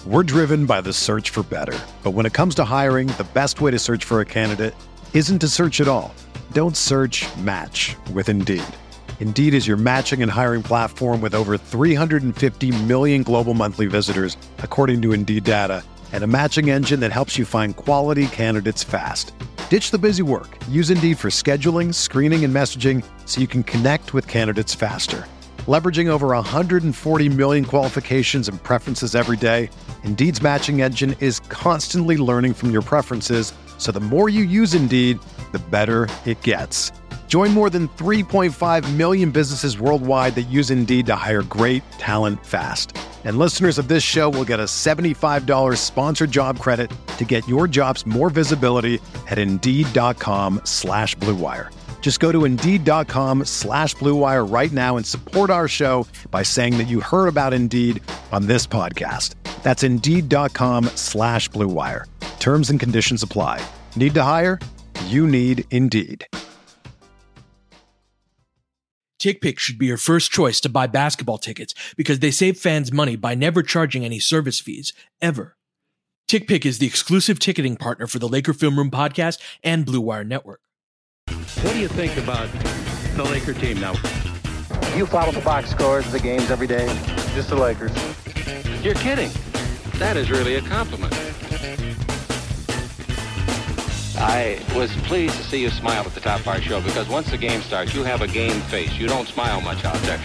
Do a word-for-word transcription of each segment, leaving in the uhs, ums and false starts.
We're driven by the search for better. But when it comes to hiring, the best way to search for a candidate isn't to search at all. Don't search, match with Indeed. Indeed is your matching and hiring platform with over three hundred fifty million global monthly visitors, according to Indeed data, and a matching engine that helps you find quality candidates fast. Ditch the busy work. Use Indeed for scheduling, screening, and messaging so you can connect with candidates faster. Leveraging over one hundred forty million qualifications and preferences every day, Indeed's matching engine is constantly learning from your preferences, so the more you use Indeed, the better it gets. Join more than three point five million businesses worldwide that use Indeed to hire great talent fast. And listeners of this show will get a seventy-five dollars sponsored job credit to get your jobs more visibility at Indeed.com slash Blue Wire. Just go to Indeed.com slash Blue Wire right now and support our show by saying that you heard about Indeed on this podcast. That's Indeed.com slash Blue Wire. Terms and conditions apply. Need to hire? You need Indeed. TickPick should be your first choice to buy basketball tickets because they save fans money by never charging any service fees, ever. TickPick is the exclusive ticketing partner for the Laker Film Room podcast and Blue Wire Network. What do you think about the Laker team now? You follow the box scores of the games every day? Just the Lakers. You're kidding. That is really a compliment. I was pleased to see you smile at the top of our show because once the game starts, you have a game face. You don't smile much out there.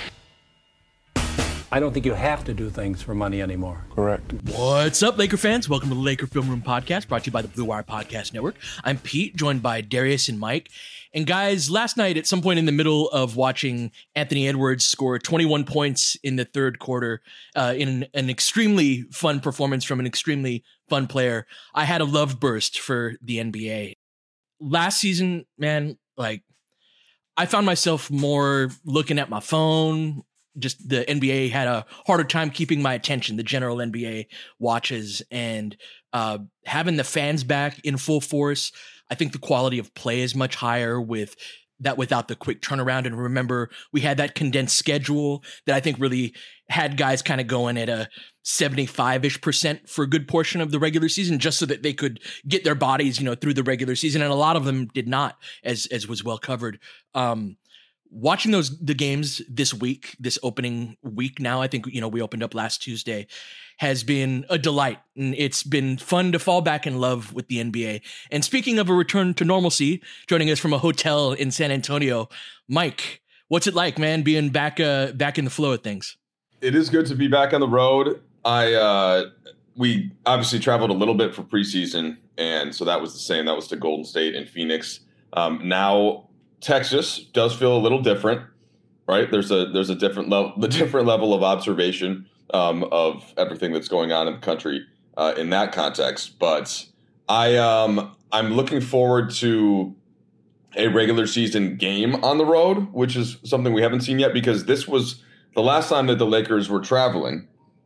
I don't think you have to do things for money anymore. Correct. What's up, Laker fans? Welcome to the Laker Film Room podcast, brought to you by the Blue Wire Podcast Network. I'm Pete, joined by Darius and Mike. And guys, last night at some point in the middle of watching Anthony Edwards score twenty-one points in the third quarter uh, in an, an extremely fun performance from an extremely fun player, I had a love burst for the N B A. Last season, man, like I found myself more looking at my phone. Just the N B A had a harder time keeping my attention, the general N B A watches, and uh, having the fans back in full force. I think the quality of play is much higher with that without the quick turnaround. And remember, we had that condensed schedule that I think really had guys kind of going at a seventy-five-ish percent for a good portion of the regular season, just so that they could get their bodies, you know, through the regular season. And a lot of them did not, as, as was well covered. Um, Watching those the games this week, this opening week now, I think, you know, we opened up last Tuesday, has been a delight. And it's been fun to fall back in love with the N B A. And speaking of a return to normalcy, joining us from a hotel in San Antonio, Mike, what's it like, man, being back uh, back in the flow of things? It is good to be back on the road. I uh, we obviously traveled a little bit for preseason, and so that was the same. That was to Golden State and Phoenix. Um, now Texas does feel a little different, right? There's a there's a different level, the different level of observation um, of everything that's going on in the country uh, in that context. But I um I'm looking forward to a regular season game on the road, which is something we haven't seen yet because this was the last time that the Lakers were traveling.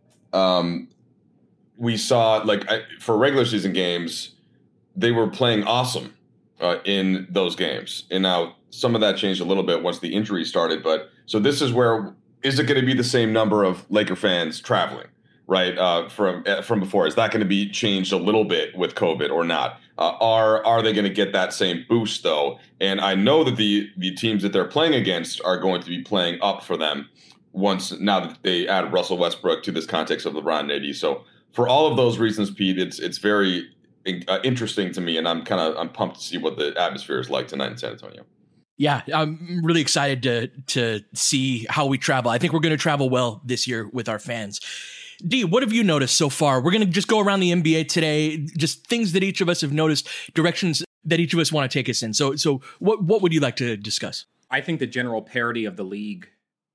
Um, we saw like I, for regular season games, they were playing awesome uh, in those games, and now some of that changed a little bit once the injury started. But so this is where, is it going to be the same number of Laker fans traveling, right? Uh, from from before, is that going to be changed a little bit with COVID or not? Uh, are are they going to get that same boost though? And I know that the the teams that they're playing against are going to be playing up for them once now that they add Russell Westbrook to this context of LeBron and A D. So for all of those reasons, Pete, it's it's very uh, interesting to me, and I'm kind of I'm pumped to see what the atmosphere is like tonight in San Antonio. Yeah, I'm really excited to to see how we travel. I think we're going to travel well this year with our fans. D, what have you noticed so far? We're going to just go around the N B A today, just things that each of us have noticed, directions that each of us want to take us in. So, so what what would you like to discuss? I think the general parity of the league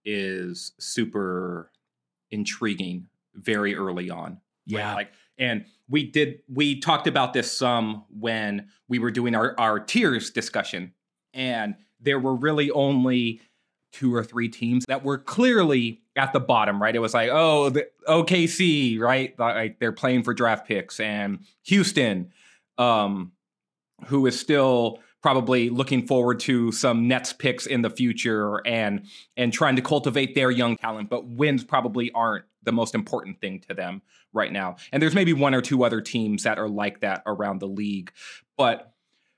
is super intriguing very early on. Yeah. Right? Like, and we did, we talked about this some when we were doing our, our tiers discussion, and there were really only two or three teams that were clearly at the bottom, right? It was like, oh, the O K C, right? Like they're playing for draft picks, and Houston, um, who is still probably looking forward to some Nets picks in the future and and trying to cultivate their young talent. But wins probably aren't the most important thing to them right now. And there's maybe one or two other teams that are like that around the league. But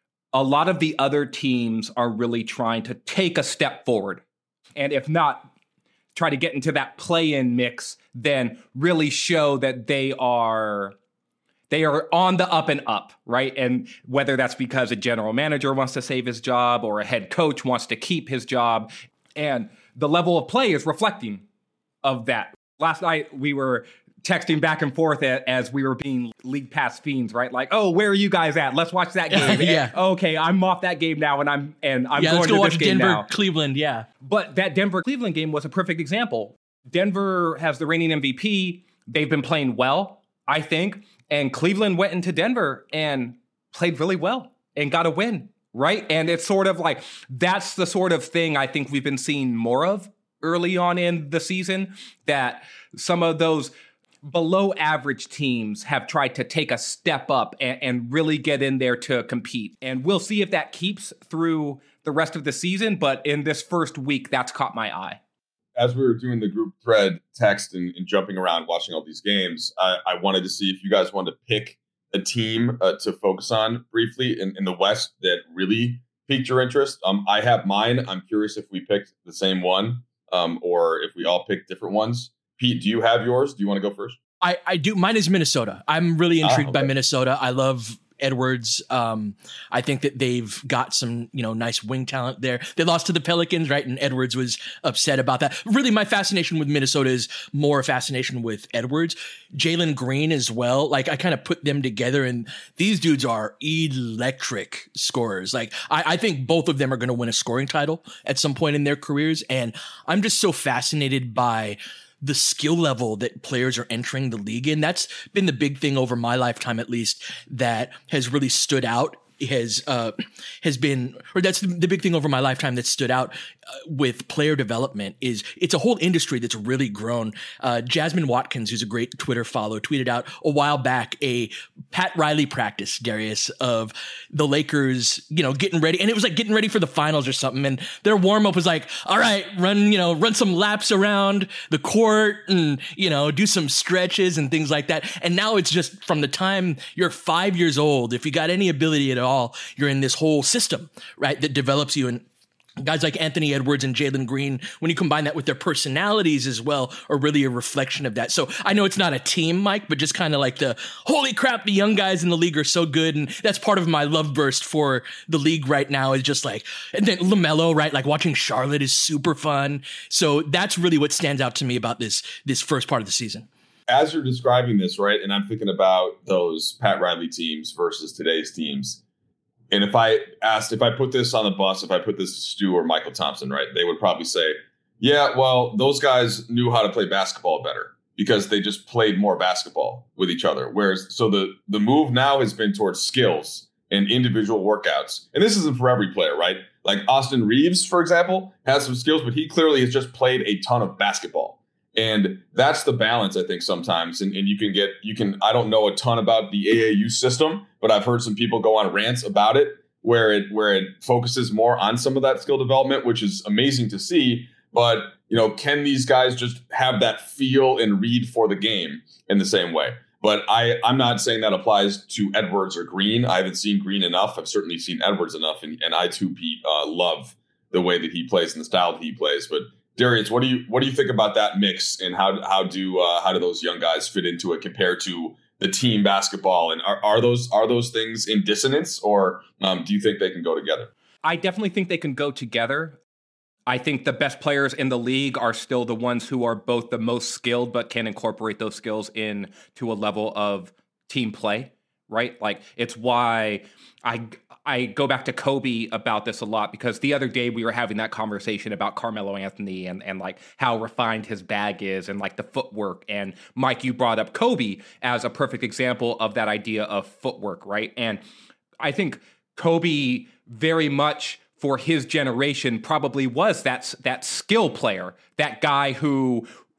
a lot of the other teams are really trying to take a step forward. And if not, try to get into that play-in mix, then really show that they are they are on the up and up, right? And whether that's because a general manager wants to save his job or a head coach wants to keep his job, and the level of play is reflecting of that. Last night we were texting back and forth as we were being league pass fiends, right? Like, oh, where are you guys at? Let's watch that game. yeah. And, okay, I'm off that game now, and I'm and I'm yeah, going let's go to watch this game Denver, now. Cleveland. Yeah, but that Denver Cleveland game was a perfect example. Denver has the reigning M V P. They've been playing well, I think, and Cleveland went into Denver and played really well and got a win, right? And it's sort of like that's the sort of thing I think we've been seeing more of early on in the season, that some of those below average teams have tried to take a step up and, and really get in there to compete. And we'll see if that keeps through the rest of the season. But in this first week, that's caught my eye. As we were doing the group thread text and, and jumping around watching all these games, I, I wanted to see if you guys wanted to pick a team uh, to focus on briefly in, in the West that really piqued your interest. Um, I have mine. I'm curious if we picked the same one um, or if we all picked different ones. Pete, do you have yours? Do you want to go first? I, I do. Mine is Minnesota. I'm really intrigued ah, okay. by Minnesota. I love Edwards. Um, I think that they've got some, you know, nice wing talent there. They lost to the Pelicans, right? And Edwards was upset about that. Really, my fascination with Minnesota is more fascination with Edwards. Jalen Green as well. Like, I kind of put them together, and these dudes are electric scorers. Like, I, I think both of them are going to win a scoring title at some point in their careers. And I'm just so fascinated by the skill level that players are entering the league in. That's been the big thing over my lifetime, at least, that has really stood out. Has uh, has been, or that's the, the big thing over my lifetime that stood out uh, with player development is it's a whole industry that's really grown. Uh, Jasmine Watkins, who's a great Twitter follow, tweeted out a while back a Pat Riley practice, Darius, of the Lakers, you know, getting ready, and it was like getting ready for the finals or something. And their warm up was like, all right, run, you know, run some laps around the court and, you know, do some stretches and things like that. And now it's just from the time you're five years old, if you got any ability at all, you're in this whole system, right, that develops you. And guys like Anthony Edwards and Jalen Green, when you combine that with their personalities as well, are really a reflection of that. So I know it's not a team, Mike, but just kind of like the, holy crap, the young guys in the league are so good. And that's part of my love burst for the league right now, is just like, and then LaMelo, right? Like watching Charlotte is super fun. So that's really what stands out to me about this, this first part of the season. As you're describing this, right, and I'm thinking about those Pat Riley teams versus today's teams. And if I asked, if I put this on the bus, if I put this to Stu or Michael Thompson, right, they would probably say, yeah, well, those guys knew how to play basketball better because they just played more basketball with each other. Whereas, so the, the move now has been towards skills and individual workouts. And this isn't for every player, right? Like Austin Reeves, for example, has some skills, but he clearly has just played a ton of basketball. And that's the balance, I think, sometimes. And, and you can get, you can, I don't know a ton about the A A U system, but I've heard some people go on rants about it where it, where it focuses more on some of that skill development, which is amazing to see. But, you know, can these guys just have that feel and read for the game in the same way? But I, I'm not saying that applies to Edwards or Green. I haven't seen Green enough. I've certainly seen Edwards enough. And, and I, too, Pete, uh, love the way that he plays and the style that he plays. But Darius, what do you what do you think about that mix, and how how do uh, how do those young guys fit into it compared to the team basketball? And are, are those are those things in dissonance, or um, do you think they can go together? I definitely think they can go together. I think the best players in the league are still the ones who are both the most skilled, but can incorporate those skills in to a level of team play, right? Like, it's why I I go back to Kobe about this a lot, because the other day we were having that conversation about Carmelo Anthony and, and like how refined his bag is and like the footwork. And Mike, you brought up Kobe as a perfect example of that idea of footwork, right? And I think Kobe very much for his generation probably was that, that skill player, that guy who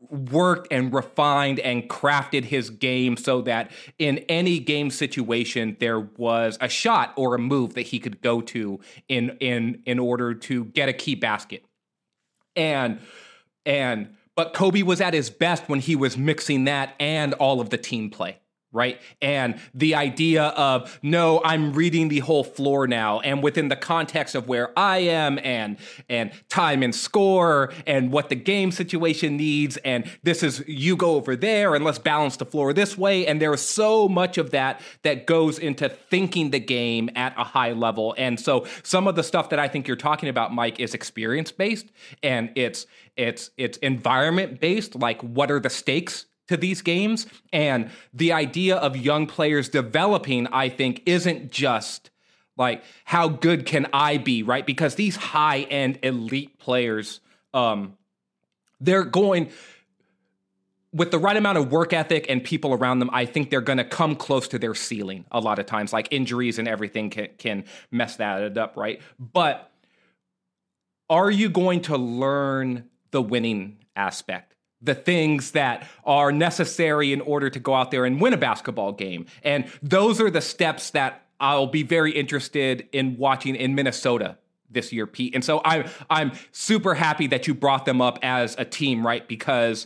worked and refined and crafted his game so that in any game situation there was a shot or a move that he could go to in in in order to get a key basket. And and but Kobe was at his best when he was mixing that and all of the team play. Right. And the idea of, no, I'm reading the whole floor now. And within the context of where I am and and time and score and what the game situation needs. And this is you go over there and let's balance the floor this way. And there is so much of that that goes into thinking the game at a high level. And so some of the stuff that I think you're talking about, Mike, is experience based and it's it's it's environment based. Like, what are the stakes to these games? And the idea of young players developing, I think, isn't just like, how good can I be, right? Because these high-end elite players, um, they're going, with the right amount of work ethic and people around them, I think they're going to come close to their ceiling a lot of times. Like, injuries and everything can, can mess that up, right? But are you going to learn the winning aspect? The things that are necessary in order to go out there and win a basketball game. And those are the steps that I'll be very interested in watching in Minnesota this year, Pete. And so I'm, I'm super happy that you brought them up as a team, right? Because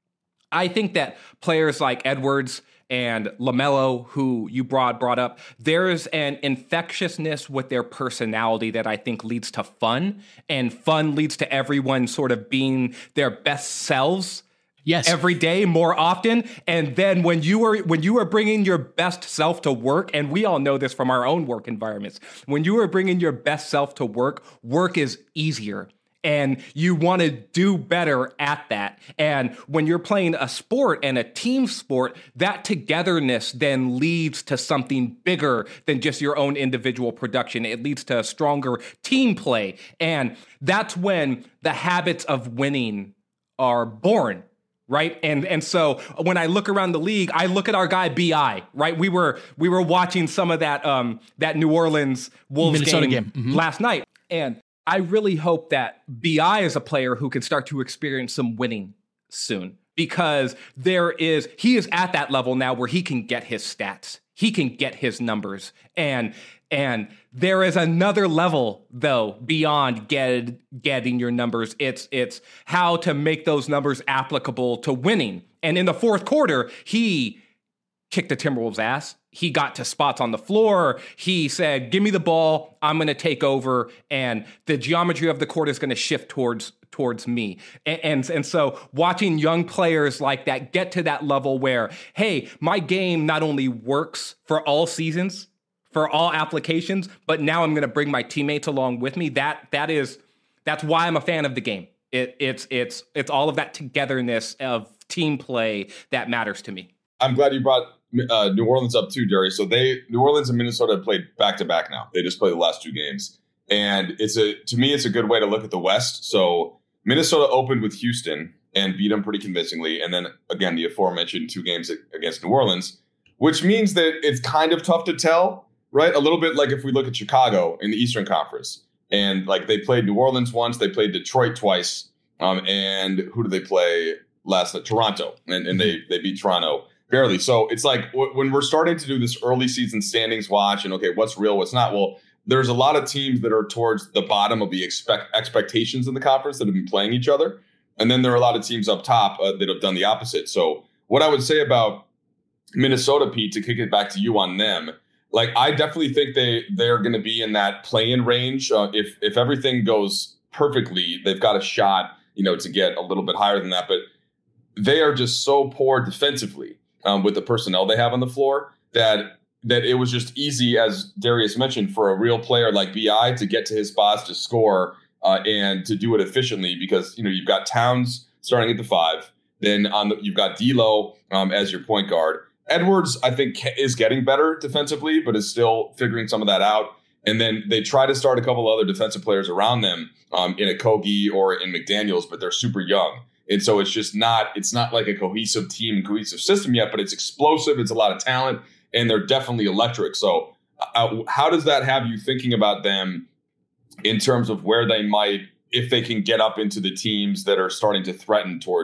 I think that players like Edwards and LaMelo, who you brought, brought up, there's an infectiousness with their personality that I think leads to fun, and fun leads to everyone sort of being their best selves. Yes. Every day, more often. And then when you are when you are bringing your best self to work, and we all know this from our own work environments, when you are bringing your best self to work, work is easier. And you want to do better at that. And when you're playing a sport and a team sport, that togetherness then leads to something bigger than just your own individual production. It leads to a stronger team play. And that's when the habits of winning are born. Right. And and so when I look around the league, I look at our guy B I. Right. We were we were watching some of that um that New Orleans Wolves Minnesota game, game. Mm-hmm. last night. And I really hope that B I is a player who can start to experience some winning soon, because there is, he is at that level now where he can get his stats, he can get his numbers, and and there is another level though beyond get, getting your numbers. It's it's how to make those numbers applicable to winning. And in the fourth quarter, he kicked the Timberwolves' ass. He got to spots on the floor. He said, give me the ball. I'm going to take over. And the geometry of the court is going to shift towards towards me. And, and, and so watching young players like that get to that level where, hey, my game not only works for all seasons, for all applications, but now I'm going to bring my teammates along with me. That that is that's why I'm a fan of the game. It, it's it's it's all of that togetherness of team play that matters to me. I'm glad you brought uh, New Orleans up too, Darius. So they, New Orleans and Minnesota have played back to back now. They just played the last two games, and it's a to me it's a good way to look at the West. So Minnesota opened with Houston and beat them pretty convincingly, and then again the aforementioned two games against New Orleans, which means that it's kind of tough to tell, right? A little bit like if we look at Chicago in the Eastern Conference, and like they played New Orleans once, they played Detroit twice, um, and who did they play last night? Toronto, and, and they they beat Toronto. Barely. So it's like w- when we're starting to do this early season standings watch and, okay, what's real, what's not? Well, there's a lot of teams that are towards the bottom of the expect expectations in the conference that have been playing each other. And then there are a lot of teams up top uh, that have done the opposite. So what I would say about Minnesota, Pete, to kick it back to you on them, like I definitely think they, they're going to be in that play-in range. Uh, if, if everything goes perfectly, they've got a shot, you know, to get a little bit higher than that. But they are just so poor defensively. Um, with the personnel they have on the floor, that that it was just easy, as Darius mentioned, for a real player like B I to get to his spots to score uh, and to do it efficiently, because you know you've got Towns starting at the five, then on the, you've got D'Lo um, as your point guard. Edwards, I think, is getting better defensively, but is still figuring some of that out. And then they try to start a couple other defensive players around them um, in a Kogi or in McDaniels, but they're super young. And so it's just not, it's not like a cohesive team, cohesive system yet, but it's explosive. It's a lot of talent, and they're definitely electric. So uh, how does that have you thinking about them in terms of where they might, if they can get up into the teams that are starting to threaten towards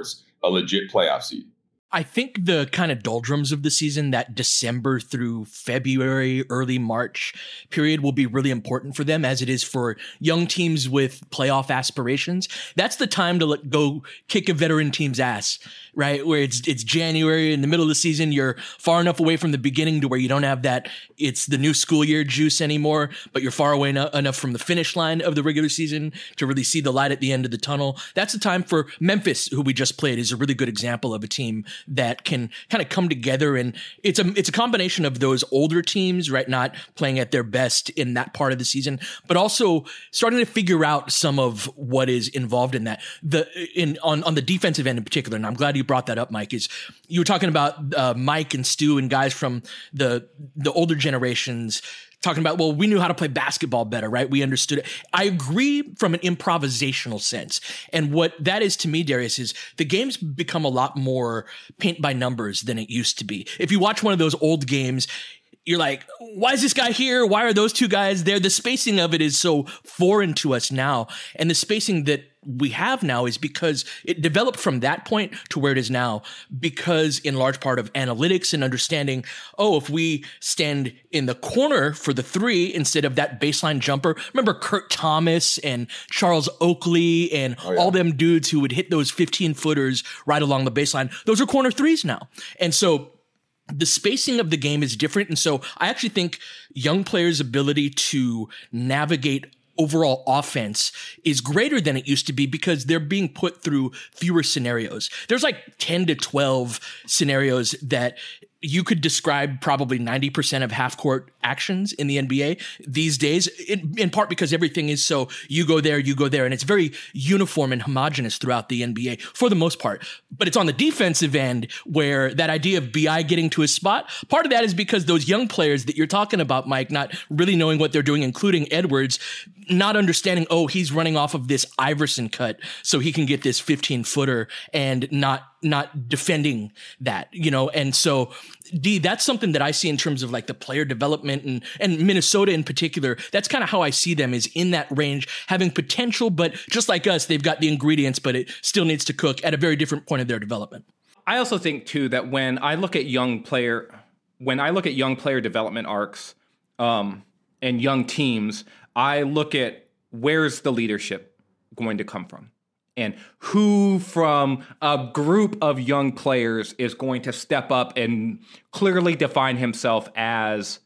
a legit playoff seed. I think the kind of doldrums of the season, that December through February, early March period, will be really important for them, as it is for young teams with playoff aspirations. That's the time to let go kick a veteran team's ass, right? Where it's it's January, in the middle of the season, you're far enough away from the beginning to where you don't have that it's the new school year juice anymore, but you're far away no- enough from the finish line of the regular season to really see the light at the end of the tunnel. That's the time for Memphis, who we just played, is a really good example of a team that can kind of come together. And it's a it's a combination of those older teams, right, not playing at their best in that part of the season, but also starting to figure out some of what is involved in that. The in on on the defensive end in particular, and I'm glad you brought that up, Mike, is you were talking about uh, Mike and Stu and guys from the the older generations talking about, well, we knew how to play basketball better, right? We understood it. I agree from an improvisational sense. And what that is to me, Darius, is the game's become a lot more paint by numbers than it used to be. If you watch one of those old games, you're like, why is this guy here? Why are those two guys there? The spacing of it is so foreign to us now. And the spacing that we have now is because it developed from that point to where it is now, because in large part of analytics and understanding, oh, if we stand in the corner for the three instead of that baseline jumper. Remember Kurt Thomas and Charles Oakley and oh, yeah. all them dudes who would hit those fifteen footers right along the baseline. Those are corner threes now. And so the spacing of the game is different. And so I actually think young players' ability to navigate overall offense is greater than it used to be because they're being put through fewer scenarios. There's like ten to twelve scenarios that you could describe probably ninety percent of half-court actions in the N B A these days, in, in part because everything is so you go there, you go there, and it's very uniform and homogenous throughout the N B A for the most part. But it's on the defensive end where that idea of B I getting to a spot, part of that is because those young players that you're talking about, Mike, not really knowing what they're doing, including Edwards, not understanding, oh, he's running off of this Iverson cut so he can get this fifteen-footer and not not defending that, you know? And so, D, that's something that I see in terms of like the player development and, and Minnesota in particular. That's kind of how I see them, is in that range, having potential, but just like us, they've got the ingredients, but it still needs to cook at a very different point of their development. I also think too that when I look at young player, when I look at young player development arcs um, and young teams, I look at where's the leadership going to come from? And who from a group of young players is going to step up and clearly define himself as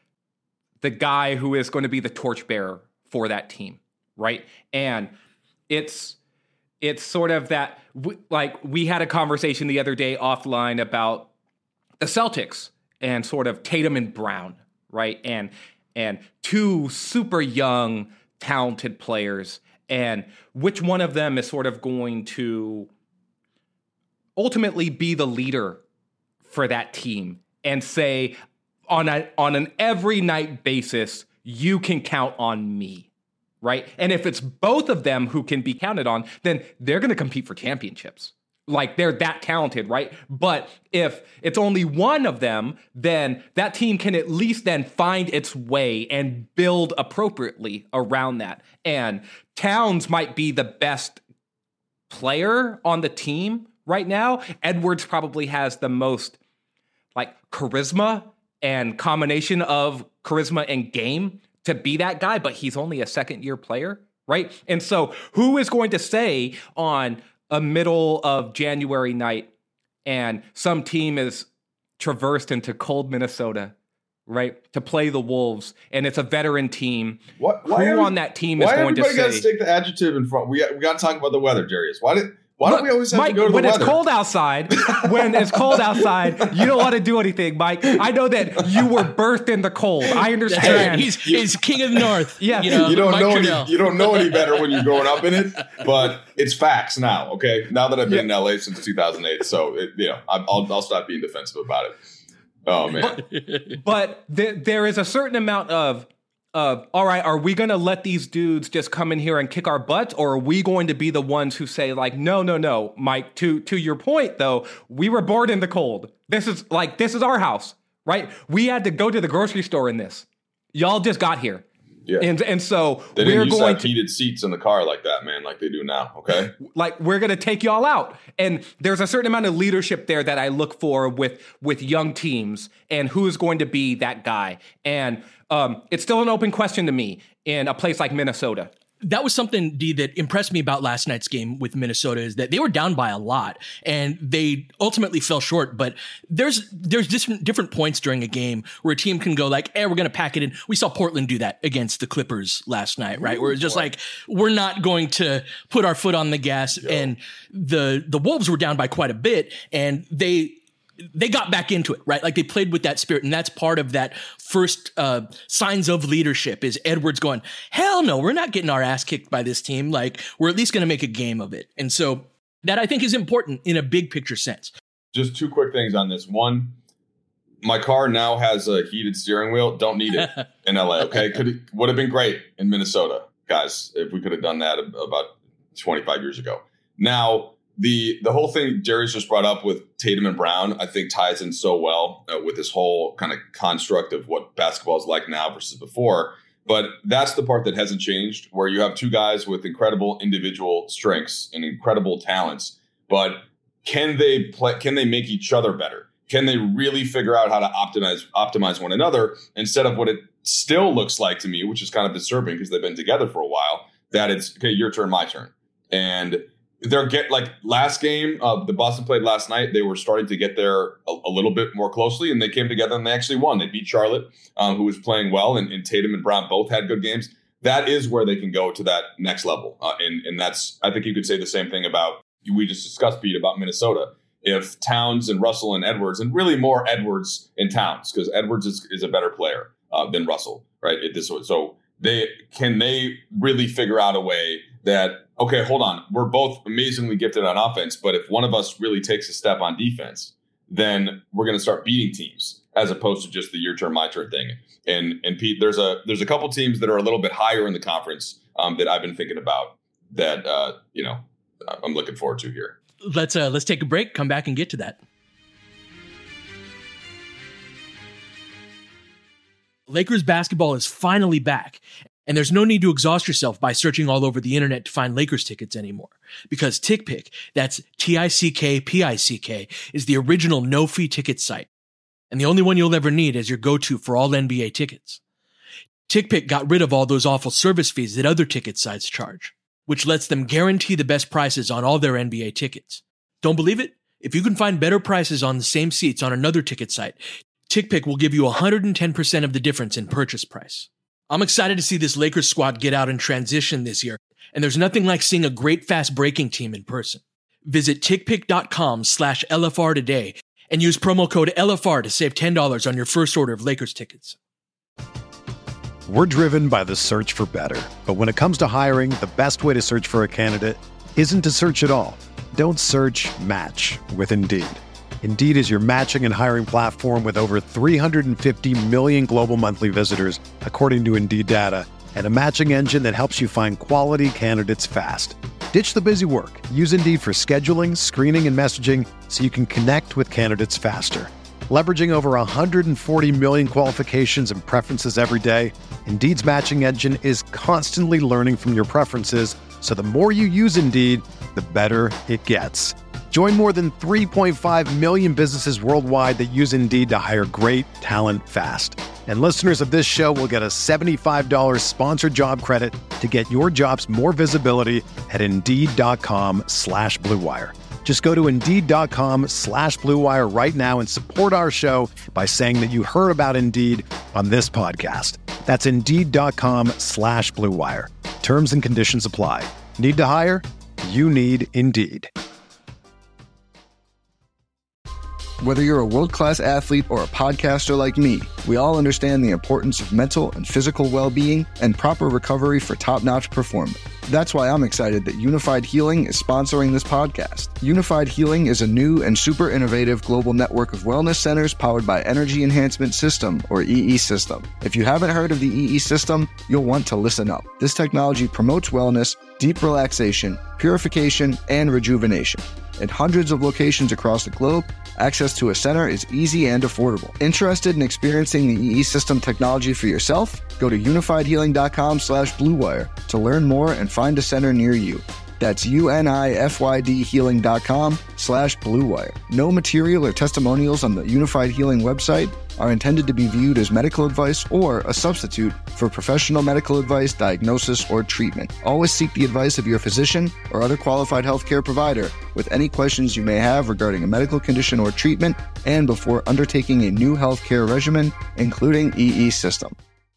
the guy who is going to be the torchbearer for that team, right? And it's it's sort of that, like we had a conversation the other day offline about the Celtics and sort of Tatum and Brown, right? And and two super young, talented players, and which one of them is sort of going to ultimately be the leader for that team and say, on a on an every night basis, you can count on me, right? And if it's both of them who can be counted on, then they're going to compete for championships. Like, they're that talented, right? But if it's only one of them, then that team can at least then find its way and build appropriately around that. And Towns might be the best player on the team right now. Edwards probably has the most, like, charisma and combination of charisma and game to be that guy, but he's only a second-year player, right? And so who is going to say on a middle of January night and some team is traversed into cold Minnesota, right, to play the Wolves, and it's a veteran team, what, why who we, on that team is going to say... Why everybody got to stick the adjective in front? We got, we got to talk about the weather, Jarius. Why did... Why Look, don't we always have Mike, to go to the when weather? It's cold outside, when it's cold outside, you don't want to do anything, Mike. I know that you were birthed in the cold. I understand. He's, he's king of the north. Yeah, you, know, you don't Mike know Trudell. any. You don't know any better when you're growing up in it. But it's facts now. Okay, now that I've been yeah. in L A since two thousand eight, so it, you know, I'll I'll stop being defensive about it. Oh man. But, but th- there is a certain amount of. Uh, all right, are we going to let these dudes just come in here and kick our butts, or are we going to be the ones who say, like, no, no, no, Mike, to to your point, though, we were born in the cold. This is, like, this is our house, right? We had to go to the grocery store in this. Y'all just got here. Yeah. And and so they we're didn't used to going have to heated seats in the car like that, man, like they do now. Okay. like we're going to take y'all out. And there's a certain amount of leadership there that I look for with with young teams and who's going to be that guy. And um, it's still an open question to me in a place like Minnesota. That was something, D, that impressed me about last night's game with Minnesota is that they were down by a lot and they ultimately fell short. But there's there's different, different points during a game where a team can go like, eh, we're going to pack it in. We saw Portland do that against the Clippers last night, right? Ooh, where it's just boy. like, we're not going to put our foot on the gas. Yo. And the the Wolves were down by quite a bit and they they got back into it, right? Like they played with that spirit. And that's part of that first uh, signs of leadership is Edwards going, hell no, we're not getting our ass kicked by this team. Like we're at least going to make a game of it. And so that I think is important in a big picture sense. Just two quick things on this. One, my car now has a heated steering wheel. Don't need it in L A. Okay. Could would have been great in Minnesota, guys, if we could have done that about twenty-five years ago. Now, The the whole thing Jerry's just brought up with Tatum and Brown, I think ties in so well uh, with this whole kind of construct of what basketball is like now versus before. But that's the part that hasn't changed, where you have two guys with incredible individual strengths and incredible talents. But can they play? Can they make each other better? Can they really figure out how to optimize optimize one another instead of what it still looks like to me, which is kind of disturbing because they've been together for a while, that it's, okay, your turn, my turn. And they're get like last game, uh, the Boston played last night. They were starting to get there a, a little bit more closely, and they came together and they actually won. They beat Charlotte, um, who was playing well, and, and Tatum and Brown both had good games. That is where they can go to that next level, uh, and and that's I think you could say the same thing about we just discussed, Pete, about Minnesota. If Towns and Russell and Edwards, and really more Edwards and Towns, because Edwards is, is a better player uh, than Russell, right? It, this so they can they really figure out a way that, okay, hold on, we're both amazingly gifted on offense, but if one of us really takes a step on defense, then we're going to start beating teams as opposed to just the your turn, my turn thing. And and Pete, there's a there's a couple teams that are a little bit higher in the conference um, that I've been thinking about that uh, you know I'm looking forward to here. Let's uh, let's take a break, come back and get to that. Lakers basketball is finally back. And there's no need to exhaust yourself by searching all over the internet to find Lakers tickets anymore. Because TickPick, that's T I C K P I C K, is the original no-fee ticket site. And the only one you'll ever need as your go-to for all N B A tickets. TickPick got rid of all those awful service fees that other ticket sites charge, which lets them guarantee the best prices on all their N B A tickets. Don't believe it? If you can find better prices on the same seats on another ticket site, TickPick will give you one hundred ten percent of the difference in purchase price. I'm excited to see this Lakers squad get out and transition this year, and there's nothing like seeing a great fast-breaking team in person. Visit tickpick.com slash LFR today and use promo code L F R to save ten dollars on your first order of Lakers tickets. We're driven by the search for better, but when it comes to hiring, the best way to search for a candidate isn't to search at all. Don't search, match with Indeed. Indeed is your matching and hiring platform with over three hundred fifty million global monthly visitors, according to Indeed data, and a matching engine that helps you find quality candidates fast. Ditch the busy work. Use Indeed for scheduling, screening, and messaging so you can connect with candidates faster. Leveraging over one hundred forty million qualifications and preferences every day, Indeed's matching engine is constantly learning from your preferences, so the more you use Indeed, the better it gets. Join more than three point five million businesses worldwide that use Indeed to hire great talent fast. And listeners of this show will get a seventy-five dollars sponsored job credit to get your jobs more visibility at Indeed.com slash Blue Wire. Just go to Indeed.com slash Blue Wire right now and support our show by saying that you heard about Indeed on this podcast. That's Indeed.com slash Blue Wire. Terms and conditions apply. Need to hire? You need Indeed. Whether you're a world-class athlete or a podcaster like me, we all understand the importance of mental and physical well-being and proper recovery for top-notch performance. That's why I'm excited that Unified Healing is sponsoring this podcast. Unified Healing is a new and super innovative global network of wellness centers powered by Energy Enhancement System, or E E System. If you haven't heard of the E E System, you'll want to listen up. This technology promotes wellness, deep relaxation, purification, and rejuvenation. At hundreds of locations across the globe, Access to a center is easy and affordable. Interested in experiencing the E E System technology for yourself? Go to unifiedhealing.com slash bluewire to learn more and find a center near you. That's U-N-I-F-Y-D healing.com slash bluewire. No material or testimonials on the Unified Healing website are intended to be viewed as medical advice or a substitute for professional medical advice, diagnosis, or treatment. Always seek the advice of your physician or other qualified healthcare provider with any questions you may have regarding a medical condition or treatment and before undertaking a new healthcare regimen, including E E System.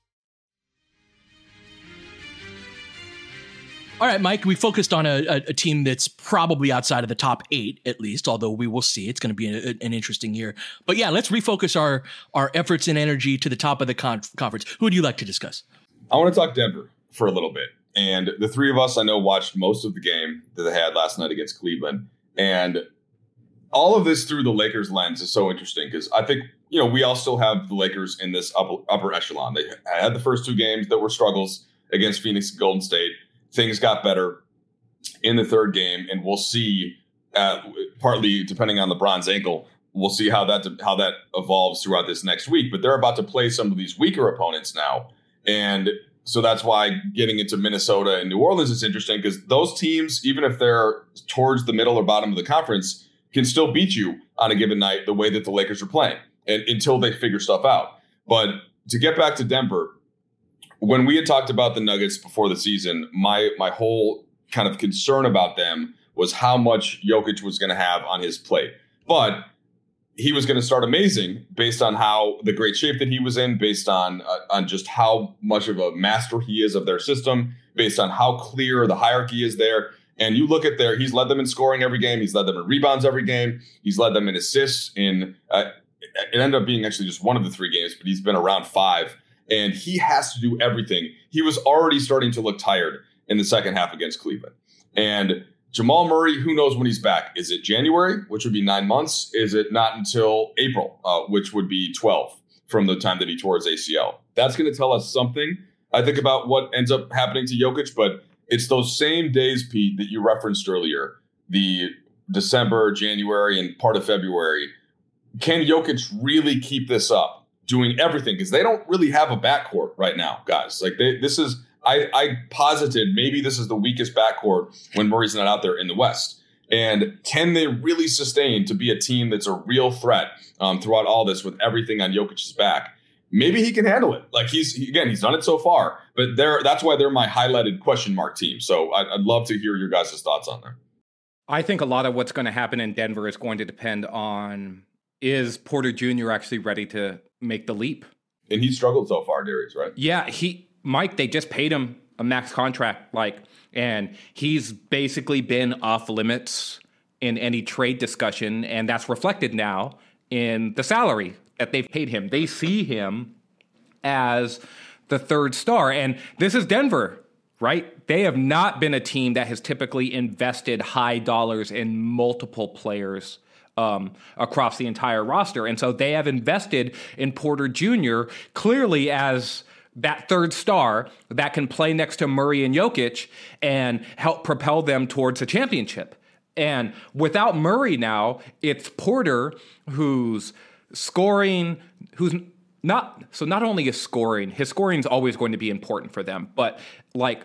All right, Mike, we focused on a, a, a team that's probably outside of the top eight, at least, although we will see. It's going to be a, an interesting year. But yeah, let's refocus our, our efforts and energy to the top of the con- conference. Who would you like to discuss? I want to talk Denver for a little bit. And the three of us, I know, watched most of the game that they had last night against Cleveland. And all of this through the Lakers lens is so interesting because I think, you know, we all still have the Lakers in this upper, upper echelon. They had the first two games that were struggles against Phoenix and Golden State. Things got better in the third game, and we'll see. Uh, partly depending on LeBron's ankle, we'll see how that how that evolves throughout this next week. But they're about to play some of these weaker opponents now, and so that's why getting into Minnesota and New Orleans is interesting because those teams, even if they're towards the middle or bottom of the conference, can still beat you on a given night the way that the Lakers are playing, and until they figure stuff out. But to get back to Denver. When we had talked about the Nuggets before the season, my my whole kind of concern about them was how much Jokic was going to have on his plate. But he was going to start amazing based on how the great shape that he was in, based on uh, on just how much of a master he is of their system, based on how clear the hierarchy is there. And you look at their, he's led them in scoring every game. He's led them in rebounds every game. He's led them in assists in, uh, it ended up being actually just one of the three games, but he's been around five. And he has to do everything. He was already starting to look tired in the second half against Cleveland. And Jamal Murray, who knows when he's back? Is it January, which would be nine months? Is it not until April, uh, which would be twelve from the time that he tore his A C L? That's going to tell us something, I think, about what ends up happening to Jokic. But it's those same days, Pete, that you referenced earlier, the December, January, and part of February. Can Jokic really keep this up? Doing everything because they don't really have a backcourt right now, guys. Like they, this is, I, I posited maybe this is the weakest backcourt when Murray's not out there in the West. And can they really sustain to be a team that's a real threat um, throughout all this with everything on Jokic's back? Maybe he can handle it. Like he's he, again, he's done it so far, but they're that's why they're my highlighted question mark team. So I'd, I'd love to hear your guys' thoughts on that. I think a lot of what's going to happen in Denver is going to depend on is Porter Junior actually ready to make the leap. And he struggled so far, Darius, right? Yeah, he Mike, they just paid him a max contract, like, and he's basically been off limits in any trade discussion, and that's reflected now in the salary that they've paid him. They see him as the third star, and this is Denver, right? They have not been a team that has typically invested high dollars in multiple players Um, across the entire roster. And so they have invested in Porter Junior clearly as that third star that can play next to Murray and Jokic and help propel them towards a championship. And without Murray now, it's Porter who's scoring, who's not, so not only is scoring, his scoring is always going to be important for them, but like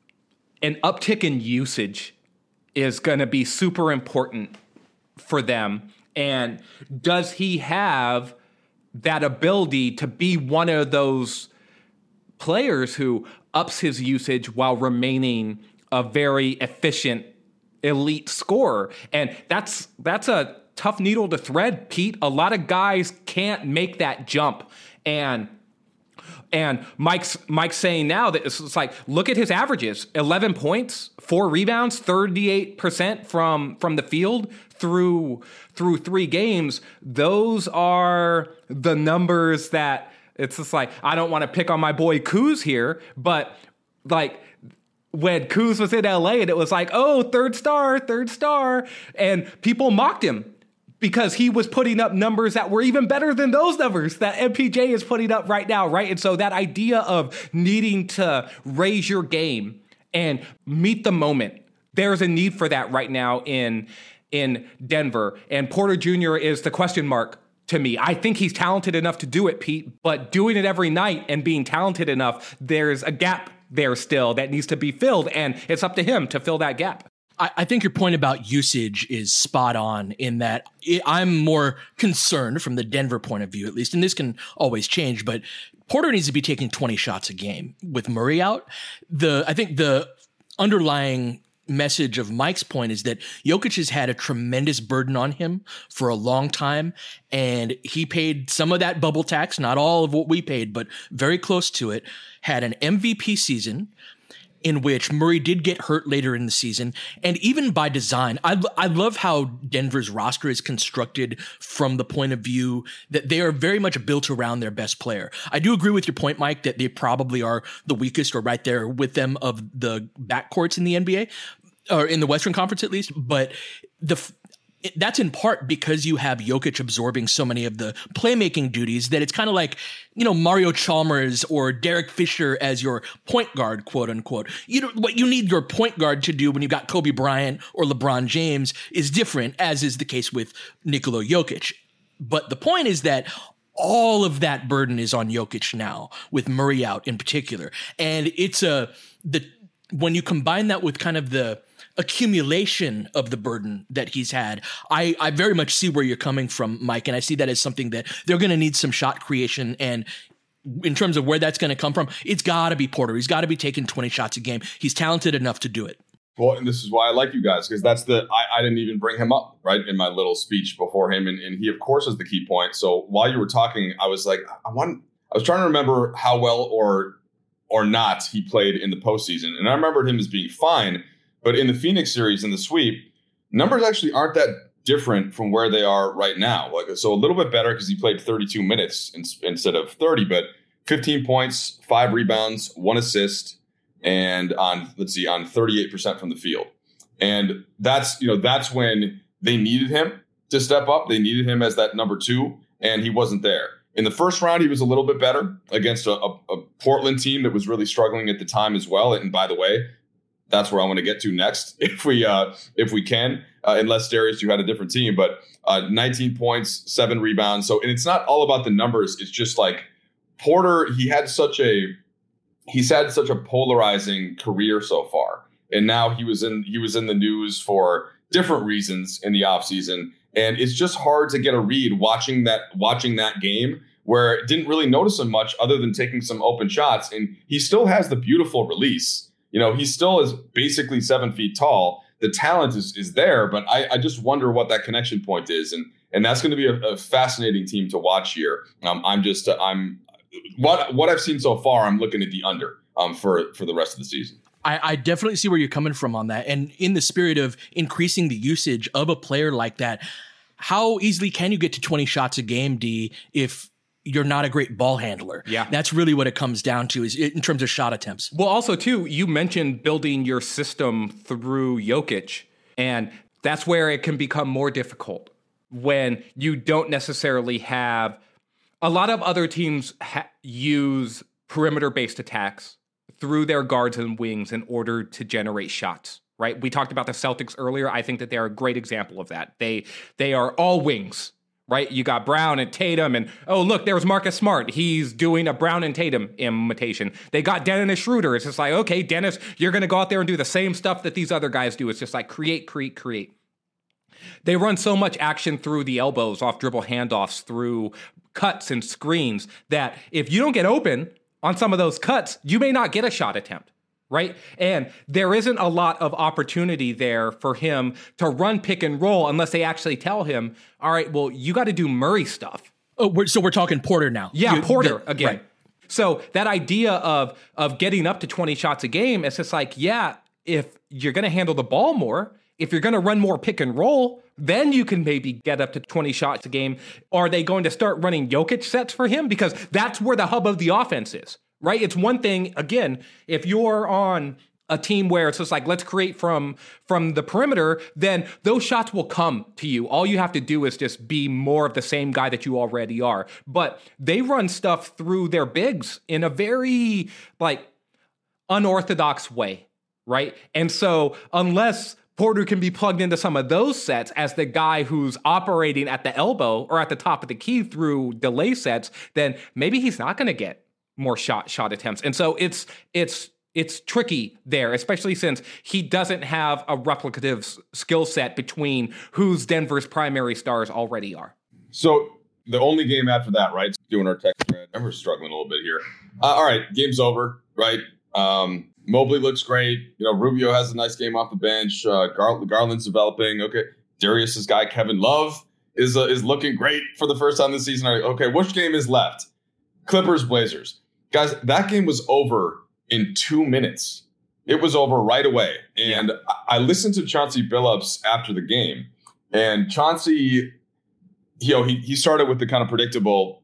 an uptick in usage is going to be super important for them. And does he have that ability to be one of those players who ups his usage while remaining a very efficient elite scorer? And that's that's a tough needle to thread, Pete. A lot of guys can't make that jump. And And Mike's Mike's saying now that it's, it's like, look at his averages: eleven points, four rebounds, thirty-eight percent from from the field through through three games. Those are the numbers that it's just like, I don't want to pick on my boy Kuz here, but like when Kuz was in L A and it was like, oh, third star, third star, and people mocked him because he was putting up numbers that were even better than those numbers that M P J is putting up right now, right? And so that idea of needing to raise your game and meet the moment, there's a need for that right now in in Denver. And Porter Junior is the question mark to me. I think he's talented enough to do it, Pete, but doing it every night and being talented enough, there's a gap there still that needs to be filled, and it's up to him to fill that gap. I, I think your point about usage is spot on in that it, I'm more concerned from the Denver point of view, at least, and this can always change, but Porter needs to be taking twenty shots a game with Murray out. The I think the underlying message of Mike's point is that Jokic has had a tremendous burden on him for a long time, and he paid some of that bubble tax, not all of what we paid, but very close to it, had an M V P season in which Murray did get hurt later in the season. And even by design, I, I love how Denver's roster is constructed from the point of view that they are very much built around their best player. I do agree with your point, Mike, that they probably are the weakest or right there with them of the backcourts in the N B A, or in the Western Conference at least. But the that's in part because you have Jokic absorbing so many of the playmaking duties that it's kind of like, you know, Mario Chalmers or Derek Fisher as your point guard, quote unquote. You know, what you need your point guard to do when you've got Kobe Bryant or LeBron James is different, as is the case with Nikola Jokic. But the point is that all of that burden is on Jokic now, with Murray out in particular. And it's a, the, when you combine that with kind of the accumulation of the burden that he's had, I, I very much see where you're coming from, Mike, and I see that as something that they're going to need some shot creation. And in terms of where that's going to come from, it's got to be Porter. He's got to be taking twenty shots a game. He's talented enough to do it. Well, and this is why I like you guys, because that's the I, I didn't even bring him up right in my little speech before him, and, and he of course is the key point. So while you were talking, I was like, I want I was trying to remember how well or or not he played in the postseason, and I remembered him as being fine. But in the Phoenix series, in the sweep, numbers actually aren't that different from where they are right now. Like, so a little bit better because he played thirty-two minutes in, instead of thirty, but fifteen points, five rebounds, one assist, and on, let's see, on thirty-eight percent from the field. And that's, you know, that's when they needed him to step up. They needed him as that number two, and he wasn't there. In the first round, he was a little bit better against a, a, a Portland team that was really struggling at the time as well. And by the way, that's where I want to get to next, if we uh, if we can, uh, unless Darius, you had a different team. But uh, nineteen points, seven rebounds. So, and it's not all about the numbers. It's just like Porter. He had such a he's had such a polarizing career so far, and now he was in he was in the news for different reasons in the offseason. And it's just hard to get a read watching that watching that game where it didn't really notice him much other than taking some open shots, and he still has the beautiful release. You know, he still is basically seven feet tall. The talent is is there, but I, I just wonder what that connection point is, and and that's going to be a, a fascinating team to watch here. Um, I'm just uh, I'm what what I've seen so far. I'm looking at the under um for for the rest of the season. I, I definitely see where you're coming from on that, and in the spirit of increasing the usage of a player like that, how easily can you get to twenty shots a game, D, if you're not a great ball handler? Yeah. That's really what it comes down to, is in terms of shot attempts. Well, also, too, you mentioned building your system through Jokic, and that's where it can become more difficult when you don't necessarily have a lot of other teams ha- use perimeter-based attacks through their guards and wings in order to generate shots, right? We talked about the Celtics earlier. I think that they're a great example of that. They they are all wings. Right? You got Brown and Tatum, and oh, look, there was Marcus Smart. He's doing a Brown and Tatum imitation. They got Dennis Schroeder. It's just like, okay, Dennis, you're going to go out there and do the same stuff that these other guys do. It's just like create, create, create. They run so much action through the elbows, off dribble handoffs, through cuts and screens, that if you don't get open on some of those cuts, you may not get a shot attempt. Right? And there isn't a lot of opportunity there for him to run pick and roll unless they actually tell him, all right, well, you got to do Murray stuff. Oh, we're, so we're talking Porter now. Yeah, you, Porter the, again. Right. So that idea of of getting up to twenty shots a game, it's just like, yeah, if you're going to handle the ball more, if you're going to run more pick and roll, then you can maybe get up to twenty shots a game. Are they going to start running Jokic sets for him? Because that's where the hub of the offense is. Right? It's one thing, again, if you're on a team where it's just like, let's create from from the perimeter, then those shots will come to you. All you have to do is just be more of the same guy that you already are. But they run stuff through their bigs in a very, like, unorthodox way, right? And so unless Porter can be plugged into some of those sets as the guy who's operating at the elbow or at the top of the key through delay sets, then maybe he's not going to get more shot shot attempts. And so it's it's it's tricky there, especially since he doesn't have a replicative skill set between who's Denver's primary stars already are. So the only game after that, right? Doing our text thread. I'm struggling a little bit here. Uh, all right, game's over, right? Um, Mobley looks great. You know, Rubio has a nice game off the bench. Uh, Gar- Garland's developing. Okay, Darius's guy Kevin Love is uh, is looking great for the first time this season. Okay, which game is left? Clippers, Blazers. Guys, that game was over in two minutes. It was over right away. And yeah. I listened to Chauncey Billups after the game, and Chauncey, you know, he he started with the kind of predictable,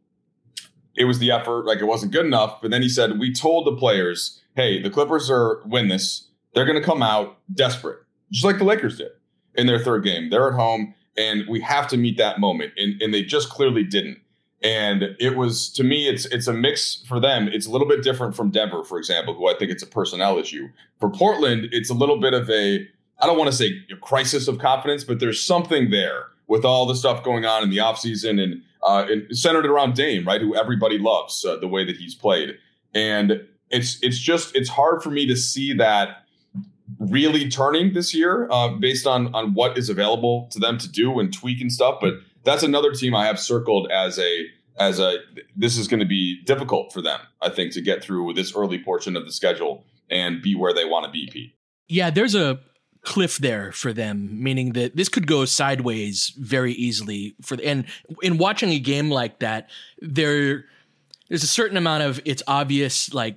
it was the effort, like it wasn't good enough. But then he said, we told the players, hey, the Clippers are win this. They're going to come out desperate, just like the Lakers did in their third game. They're at home, and we have to meet that moment. And, and they just clearly didn't. And it was, to me, it's it's a mix for them. It's a little bit different from Denver, for example, who I think it's a personnel issue. For Portland, it's a little bit of a, I don't want to say a crisis of confidence, but there's something there with all the stuff going on in the offseason and, uh, and centered around Dame, right, who everybody loves uh, the way that he's played. And it's it's just, it's hard for me to see that really turning this year uh, based on, on what is available to them to do and tweak and stuff. But that's another team I have circled as a as a this is going to be difficult for them, I think, to get through this early portion of the schedule and be where they want to be, Pete. Yeah, there's a cliff there for them, meaning that this could go sideways very easily for the, and in watching a game like that, there there's a certain amount of it's obvious, like,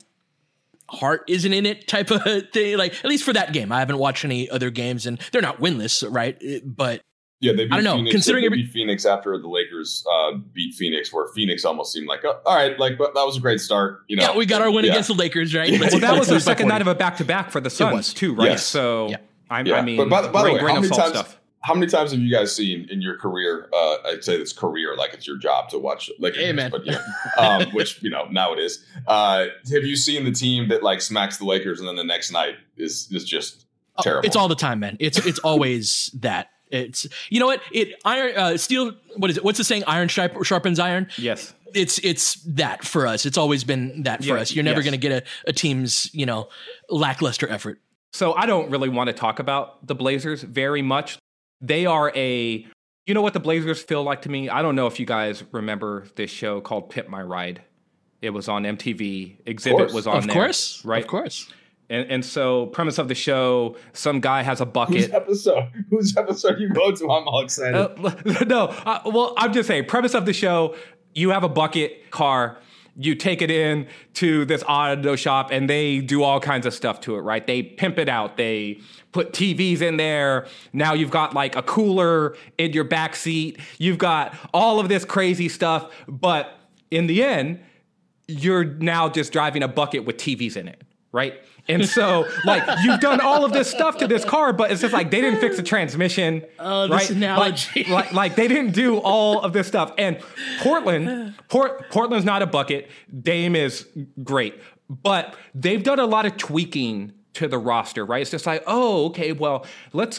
heart isn't in it type of thing, like, at least for that game. I haven't watched any other games, and they're not winless, right? But yeah, they beat I don't know. Phoenix, Considering they every- beat Phoenix after the Lakers uh, beat Phoenix, where Phoenix almost seemed like, oh, all right, like but that was a great start. You know, yeah, we got our win yeah. against the Lakers, right? Yeah. Well, that was the second night of a back-to-back for the Suns, too, right? Yes. So, yeah. I, yeah. I mean, but by, the- by great the way, grain how of many salt times? stuff. How many times have you guys seen in your career? Uh, I'd say this career, like it's your job to watch Lakers, hey, man. but yeah, um, which you know now it is. Uh, have you seen the team that like smacks the Lakers and then the next night is is just terrible? It's all the time, man. It's it's always that. It's, you know what? It iron uh, steel. What is it? What's the saying? Iron sharp, sharpens iron. Yes. It's it's that for us. It's always been that for Yeah, us. You're never yes. going to get a, a team's, you know, lackluster effort. So I don't really want to talk about the Blazers very much. They are a, you know what the Blazers feel like to me? I don't know if you guys remember this show called Pimp My Ride. It was on M T V. Exhibit was on Of there. course, right? Of course. And, and so, premise of the show: some guy has a bucket. Whose episode? Whose episode you go to? I'm all excited. Uh, no, uh, well, I'm just saying. Premise of the show: you have a bucket car. You take it in to this auto shop, and they do all kinds of stuff to it. Right? They pimp it out. They put T Vs in there. Now you've got like a cooler in your back seat. You've got all of this crazy stuff. But in the end, you're now just driving a bucket with T Vs in it. Right? And so, like, you've done all of this stuff to this car, but it's just like they didn't fix the transmission. Oh, right? this analogy. Like, like, like they didn't do all of this stuff. And Portland, Port, Portland's not a bucket. Dame is great, but they've done a lot of tweaking to the roster, right? It's just like, oh, okay, well, let's.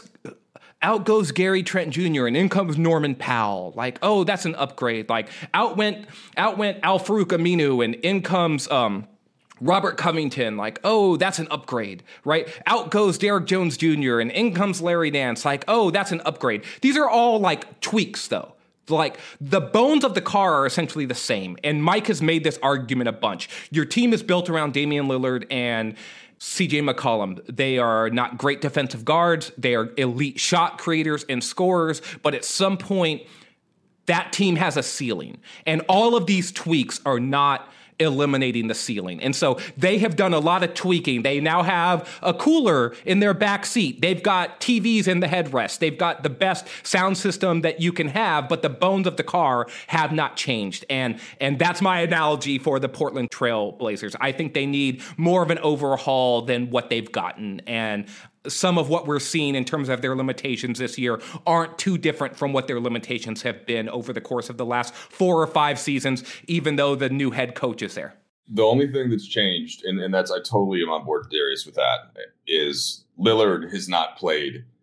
Out goes Gary Trent Junior and in comes Norman Powell. Like, oh, that's an upgrade. Like, out went out went Al-Farouq Aminu, and in comes um. Robert Covington, like, oh, that's an upgrade, right? Out goes Derek Jones Junior and in comes Larry Nance, like, oh, that's an upgrade. These are all like tweaks, though. Like, the bones of the car are essentially the same. And Mike has made this argument a bunch. Your team is built around Damian Lillard and C J McCollum. They are not great defensive guards. They are elite shot creators and scorers. But at some point, that team has a ceiling. And all of these tweaks are not eliminating the ceiling. And so they have done a lot of tweaking. They now have a cooler in their back seat. They've got T Vs in the headrest. They've got the best sound system that you can have, but the bones of the car have not changed. And and that's my analogy for the Portland Trail Blazers. I think they need more of an overhaul than what they've gotten. And some of what we're seeing in terms of their limitations this year aren't too different from what their limitations have been over the course of the last four or five seasons, even though the new head coach is there. The only thing that's changed, and, and that's I totally am on board, Darius, with that, is Lillard has not played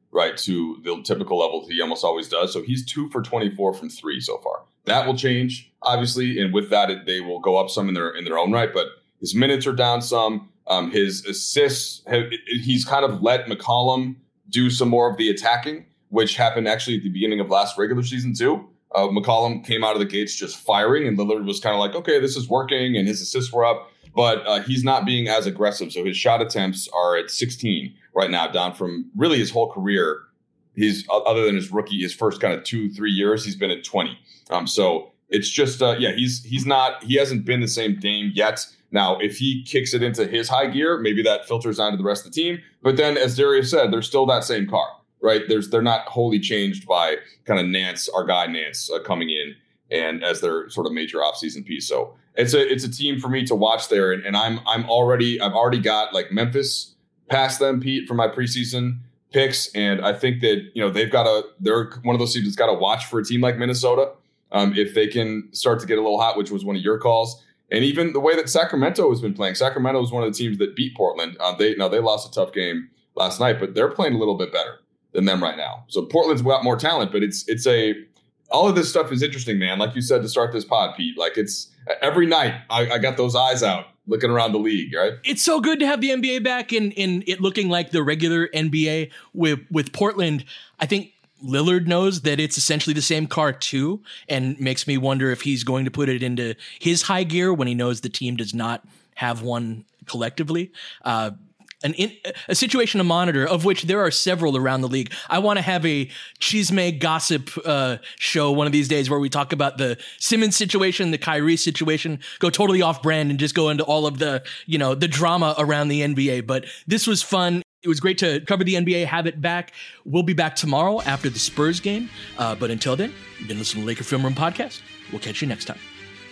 right, to the typical level he almost always does. So he's two for twenty-four from three so far. That will change, obviously, and with that, it, they will go up some in their in their own right. But his minutes are down some. Um, his assists, have, he's kind of let McCollum do some more of the attacking, which happened actually at the beginning of last regular season too. Uh, McCollum came out of the gates just firing, and Lillard was kind of like, okay, this is working, and his assists were up. But uh, he's not being as aggressive. So his shot attempts are at sixteen right now, down from really his whole career. He's, other than his rookie, his first kind of two, three years, he's been at twenty. Um, so it's just, uh, yeah, he's he's not, he hasn't been the same Dame yet. Now, if he kicks it into his high gear, maybe that filters onto the rest of the team. But then, as Darius said, they're still that same car, right? There's they're not wholly changed by kind of Nance, our guy Nance, uh, coming in and as their sort of major offseason piece. So it's a it's a team for me to watch there, and, and I'm I'm already I've already got like Memphis past them, Pete, for my preseason picks, and I think that you know they've got a they're one of those teams that's got to watch for a team like Minnesota um, if they can start to get a little hot, which was one of your calls. And even the way that Sacramento has been playing, Sacramento was one of the teams that beat Portland. Uh, they now they lost a tough game last night, but they're playing a little bit better than them right now. So Portland's got more talent, but it's it's a all of this stuff is interesting, man. Like you said to start this pod, Pete. Like it's every night I, I got those eyes out looking around the league, right? It's so good to have the N B A back and in it looking like the regular N B A with with Portland. I think Lillard knows that it's essentially the same car too, and makes me wonder if he's going to put it into his high gear when he knows the team does not have one collectively. Uh, an in, a situation to monitor, of which there are several around the league. I want to have a Chisme gossip uh, show one of these days where we talk about the Simmons situation, the Kyrie situation, go totally off brand and just go into all of the, you know, the drama around the N B A. But this was fun. It was great to cover the N B A, have it back. We'll be back tomorrow after the Spurs game. Uh, but until then, you've been listening to Laker Film Room Podcast. We'll catch you next time.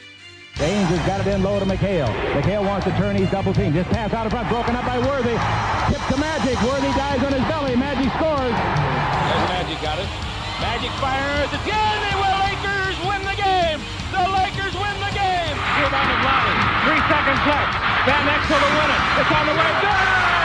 James has got it in low to McHale. McHale wants to turn. He's double teamed. Just pass out in front. Broken up by Worthy. Tip to Magic. Worthy dies on his belly. Magic scores. There's Magic got it. Magic fires. It's good. They will. Lakers win the game. The Lakers win the game. Rebound of Lonnie. Three seconds left. Van Exel to win it. It's on the way. Good.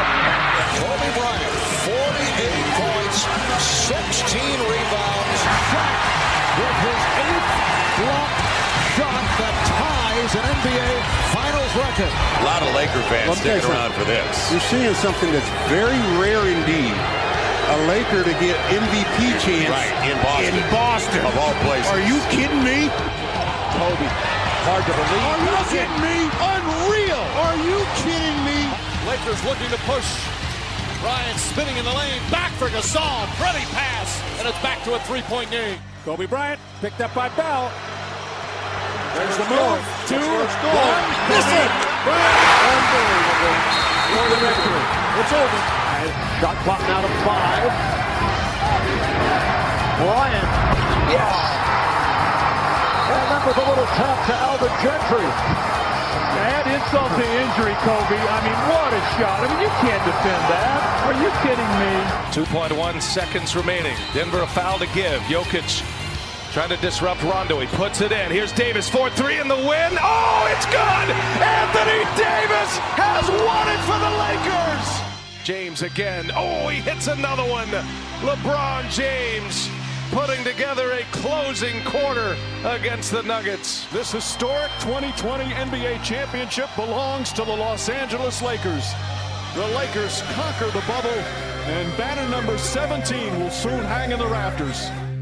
Kobe Bryant, forty-eight points, sixteen rebounds. Shaq with his eighth block shot that ties an N B A Finals record. A lot of Laker fans well, sticking around for this. You're seeing something that's very rare indeed. A Laker to get M V P chance right, in Boston. In Boston. Of all places. Are you kidding me? Kobe, hard to believe. Are you kidding me? Unreal. Are you kidding me? Lakers looking to push. Bryant spinning in the lane, back for Gasol, pretty pass, and it's back to a three-point game. Kobe Bryant picked up by Bell. There's the move, two, one, miss it! Unbelievable. For the victory. It's over. Shot clock now to five. Bryant, yes! And that was a little tap to Alvin Gentry. Add insult to injury, Kobe. I mean, what a shot. I mean, you can't defend that. Are you kidding me? two point one seconds remaining. Denver a foul to give. Jokic trying to disrupt Rondo. He puts it in. Here's Davis, four three in the win. Oh, it's good! Anthony Davis has won it for the Lakers! James again. Oh, he hits another one. LeBron James putting together a closing quarter against the Nuggets. This historic twenty twenty N B A championship belongs to the Los Angeles Lakers. The Lakers conquer the bubble, and banner number seventeen will soon hang in the rafters.